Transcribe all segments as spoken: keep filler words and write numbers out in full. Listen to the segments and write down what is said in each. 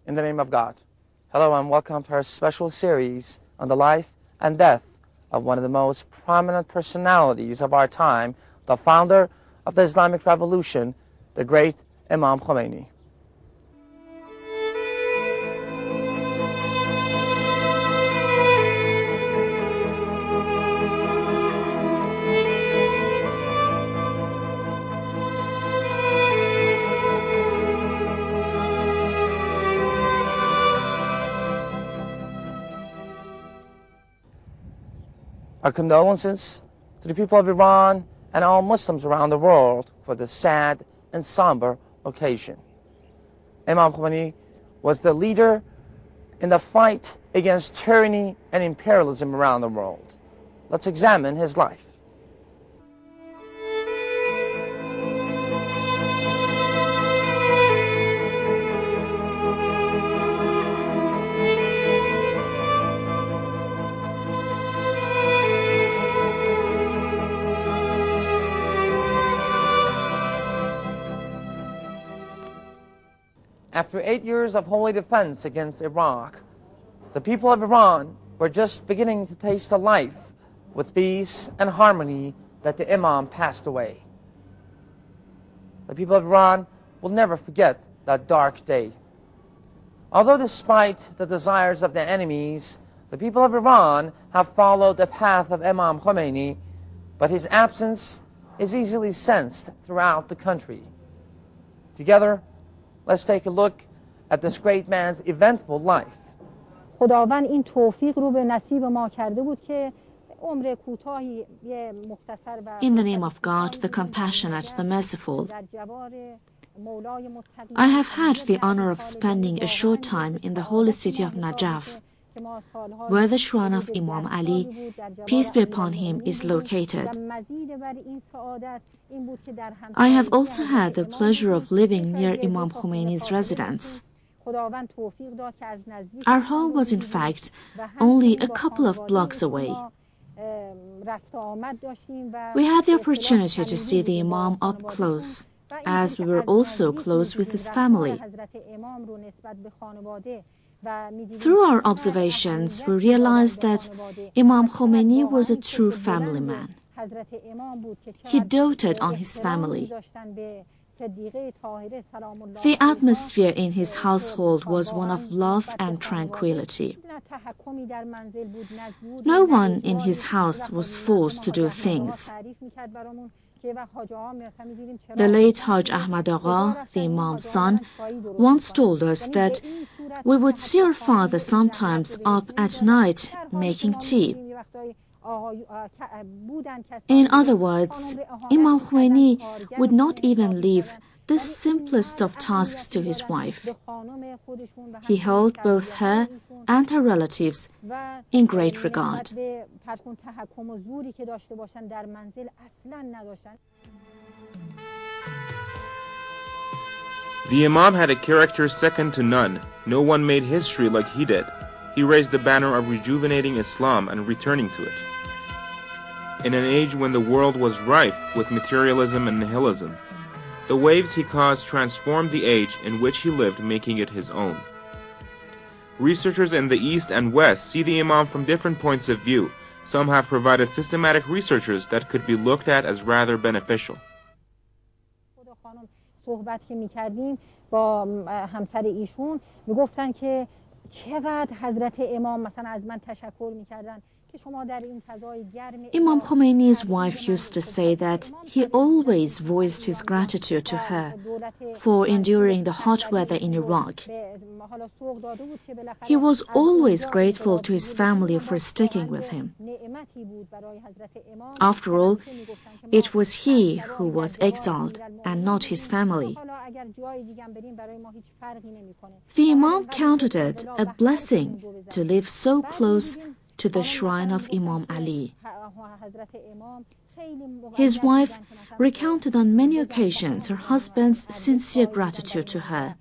In the name of God. Hello and welcome to our special series on the life and death of one of the most prominent personalities of our time, the founder of the Islamic Revolution, the great Imam Khomeini. Our condolences to the people of Iran and all Muslims around the world for this sad and somber occasion. Imam Khomeini was the leader in the fight against tyranny and imperialism around the world. Let's examine his life. After eight years of holy defense against Iraq, the people of Iran were just beginning to taste the life with peace and harmony that the Imam passed away. The people of Iran will never forget that dark day. Although despite the desires of their enemies, the people of Iran have followed the path of Imam Khomeini, but his absence is easily sensed throughout the country. Together, let's take a look at this great man's eventful life. خداوند این توفیق رو به نصیب ما کرده بود که عمر کوتاهی مختصر و In the name of God, the compassionate, the merciful, I have had the honor of spending a short time in the holy city of Najaf, where the shrine of Imam Ali, peace be upon him, is located. I have also had the pleasure of living near Imam Khomeini's residence. Our home was in fact only a couple of blocks away. We had the opportunity to see the Imam up close, as we were also close with his family. Through our observations, we realized that Imam Khomeini was a true family man. He doted on his family. The atmosphere in his household was one of love and tranquility. No one in his house was forced to do things. The late Haj Ahmad Agha, the Imam's son, once told us that we would see our father sometimes up at night making tea. In other words, Imam Khomeini would not even leave the simplest of tasks to his wife. He held both her and her relatives in great regard. The Imam had a character second to none. No one made history like he did. He raised the banner of rejuvenating Islam and returning to it. In an age when the world was rife with materialism and nihilism, the waves he caused transformed the age in which he lived, making it his own. Researchers in the East and West see the Imam from different points of view. Some have provided systematic researches that could be looked at as rather beneficial. صحبت که می‌کردیم با همسر ایشون میگفتن که چقدر حضرت امام مثلا از من تشکر می‌کردن. Imam Khomeini's wife used to say that he always voiced his gratitude to her for enduring the hot weather in Iraq. He was always grateful to his family for sticking with him. After all, it was he who was exiled and not his family. The Imam counted it a blessing to live so close to the shrine of Imam Ali. His wife recounted on many occasions her husband's sincere gratitude to her.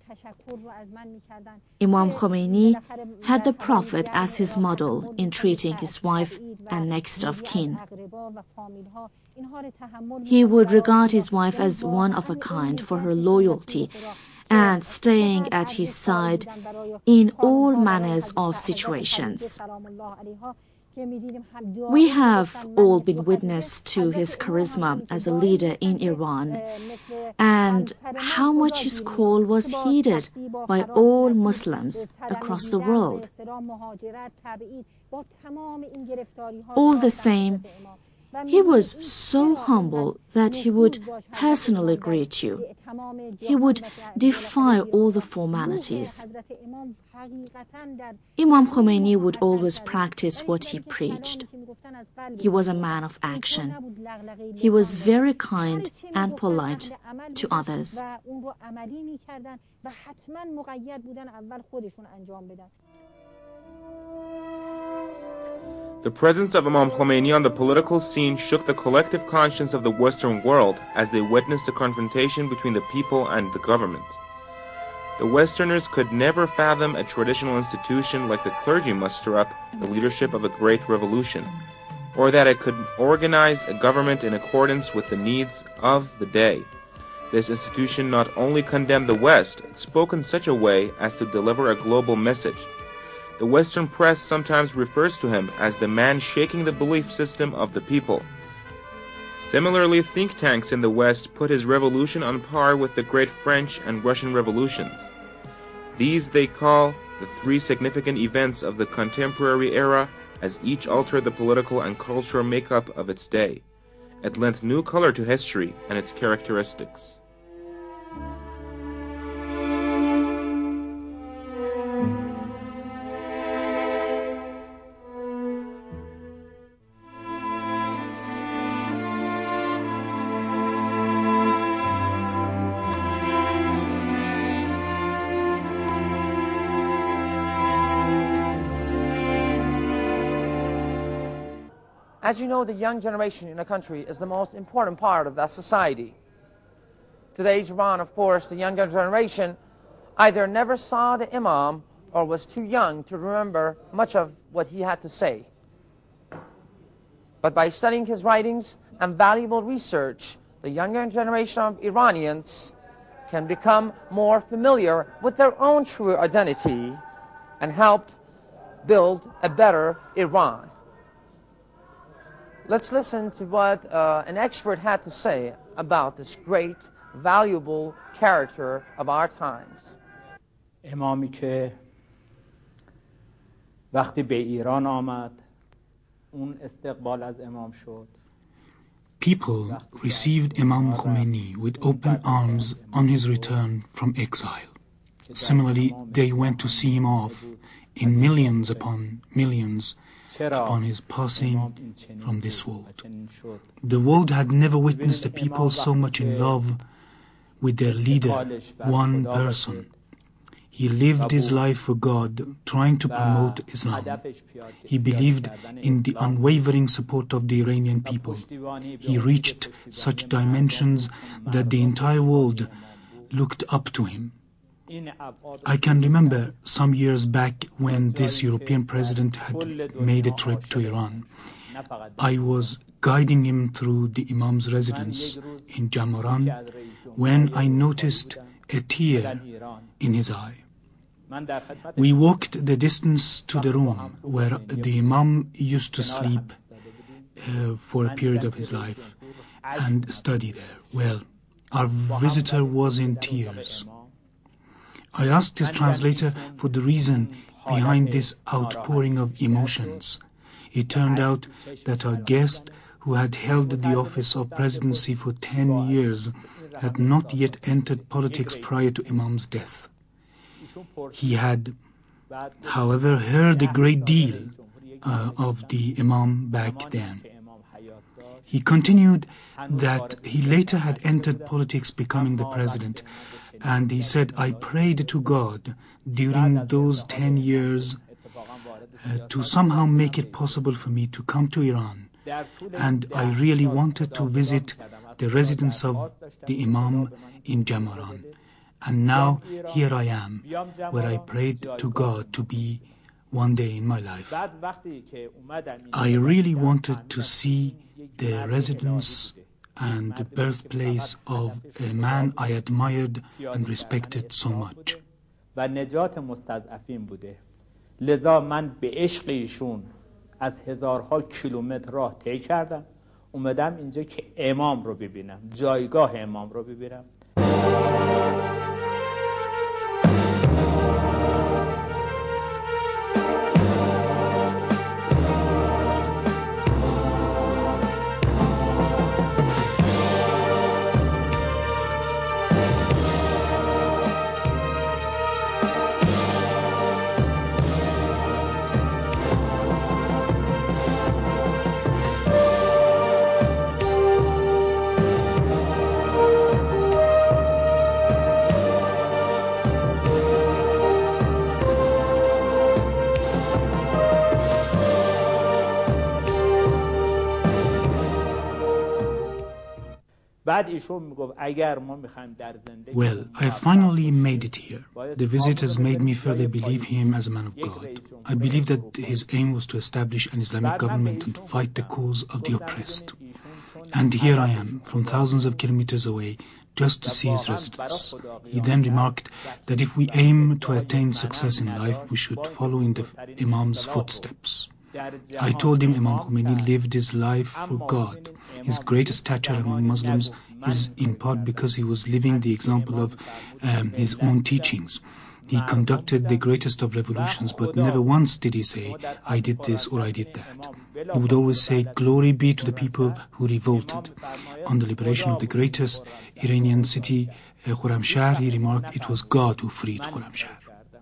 Imam Khomeini had the Prophet as his model in treating his wife and next of kin. He would regard his wife as one of a kind for her loyalty and staying at his side in all manners of situations. We have all been witness to his charisma as a leader in Iran, and how much his call was heeded by all Muslims across the world. All the same, he was so humble that he would personally greet you. He would defy all the formalities. Imam Khomeini would always practice what he preached. He was a man of action. He was very kind and polite to others. The presence of Imam Khomeini on the political scene shook the collective conscience of the Western world as they witnessed a confrontation between the people and the government. The Westerners could never fathom a traditional institution like the clergy muster up the leadership of a great revolution, or that it could organize a government in accordance with the needs of the day. This institution not only condemned the West, it spoke in such a way as to deliver a global message. The Western press sometimes refers to him as the man shaking the belief system of the people. Similarly, think tanks in the West put his revolution on par with the great French and Russian revolutions. These they call the three significant events of the contemporary era, as each altered the political and cultural makeup of its day. It lent new color to history and its characteristics. As you know, the young generation in a country is the most important part of that society. Today's Iran, of course, the younger generation either never saw the Imam or was too young to remember much of what he had to say. But by studying his writings and valuable research, the younger generation of Iranians can become more familiar with their own true identity and help build a better Iran. Let's listen to what uh, an expert had to say about this great, valuable character of our times. امامی که وقتی به ایران آمد اون استقبال از امام شد. People received Imam Khomeini with open arms on his return from exile. Similarly, they went to see him off in millions upon millions upon his passing from this world. The world had never witnessed a people so much in love with their leader, one person. He lived his life for God, trying to promote Islam. He believed in the unwavering support of the Iranian people. He reached such dimensions that the entire world looked up to him. I can remember some years back when this European president had made a trip to Iran. I was guiding him through the Imam's residence in Jamaran when I noticed a tear in his eye. We walked the distance to the room where the Imam used to sleep uh, for a period of his life and study there. Well, our visitor was in tears. I asked his translator for the reason behind this outpouring of emotions. It turned out that our guest, who had held the office of presidency for ten years, had not yet entered politics prior to Imam's death. He had, however, heard a great deal uh, of the Imam back then. He continued that he later had entered politics becoming the president, and he said, I prayed to God during those ten years uh, to somehow make it possible for me to come to Iran, and I really wanted to visit the residence of the Imam in Jamaran. And now here I am, where I prayed to God to be one day in my life. I really wanted to see the residence and the birthplace of a man I admired and respected so much. و نجات مستضعفین بوده. لذا من به عشق ایشون از هزارها کیلومتر راه طی کردم، اومدم اینجا که امام رو ببینم، جایگاه امام رو ببینم. Well, I finally made it here. The visit has made me further believe him as a man of God. I believe that his aim was to establish an Islamic government and fight the cause of the oppressed. And here I am, from thousands of kilometers away, just to see his residence. He then remarked that if we aim to attain success in life, we should follow in the Imam's footsteps. I told him Imam Khomeini lived his life for God. His greatest stature among Muslims is in part because he was living the example of um, his own teachings. He conducted the greatest of revolutions, but never once did he say, I did this or I did that. He would always say, glory be to the people who revolted. On the liberation of the greatest Iranian city, uh, Khorramshahr, he remarked, it was God who freed Khorramshahr.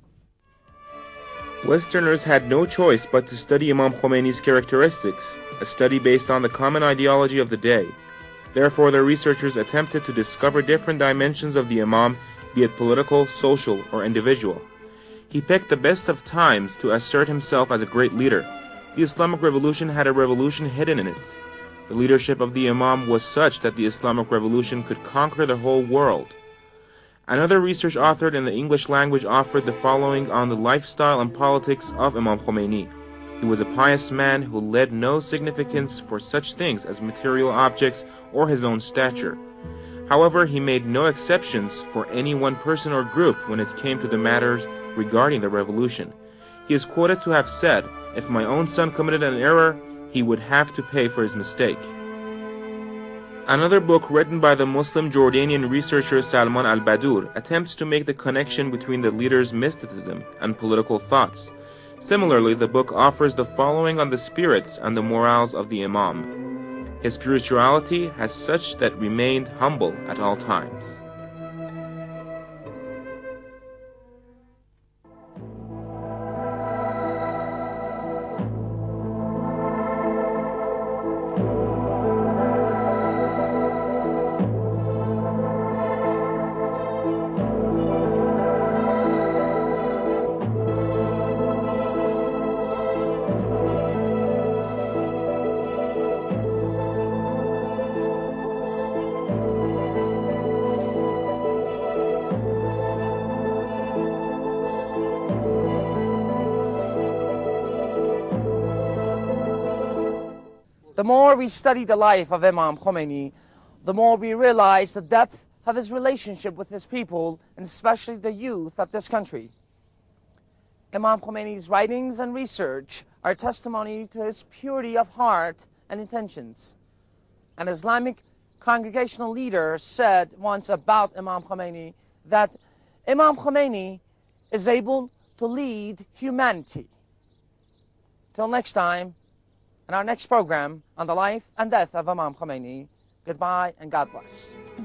Westerners had no choice but to study Imam Khomeini's characteristics, a study based on the common ideology of the day. Therefore, the researchers attempted to discover different dimensions of the Imam, be it political, social, or individual. He picked the best of times to assert himself as a great leader. The Islamic Revolution had a revolution hidden in it. The leadership of the Imam was such that the Islamic Revolution could conquer the whole world. Another research authored in the English language offered the following on the lifestyle and politics of Imam Khomeini. He was a pious man who led no significance for such things as material objects or his own stature. However, he made no exceptions for any one person or group when it came to the matters regarding the revolution. He is quoted to have said, if my own son committed an error, he would have to pay for his mistake. Another book written by the Muslim Jordanian researcher Salman al-Badur attempts to make the connection between the leader's mysticism and political thoughts. Similarly, the book offers the following on the spirits and the morals of the Imam. His spirituality has such that remained humble at all times. The more we study the life of Imam Khomeini, the more we realize the depth of his relationship with his people, and especially the youth of this country. Imam Khomeini's writings and research are testimony to his purity of heart and intentions. An Islamic congregational leader said once about Imam Khomeini that Imam Khomeini is able to lead humanity. Till next time, in our next program on the life and death of Imam Khomeini, goodbye and God bless.